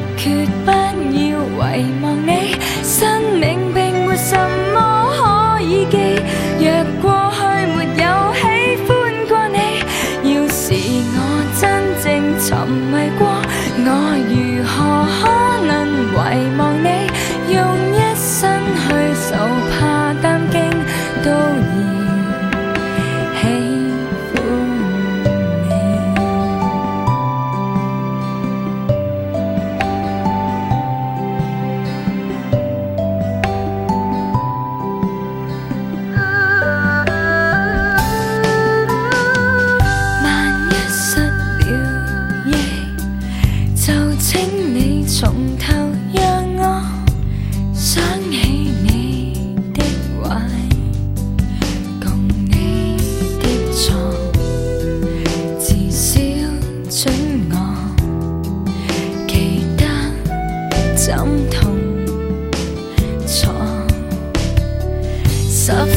決不要遺忘你，生命並沒什麼可以記。若過去沒有喜歡過你，要是我真正沉迷過，我如何可能遺忘你？用一生去受怕擔驚，都要喜歡你。萬一失了憶，就請你從頭讓我想起你的壞，共你的錯，至少准我記得怎痛楚。10